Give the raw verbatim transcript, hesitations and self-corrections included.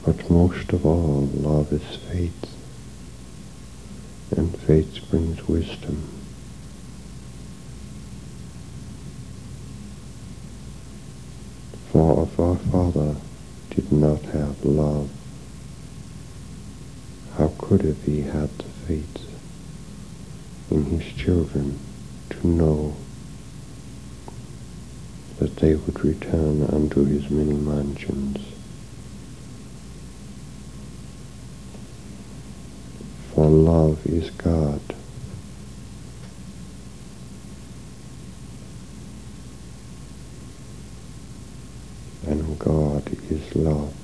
But most of all, love is faith, and faith brings wisdom. For if our Father did not have love, how could have he had the faith in his children to know that they would return unto his many mansions? For love is God, and God is love.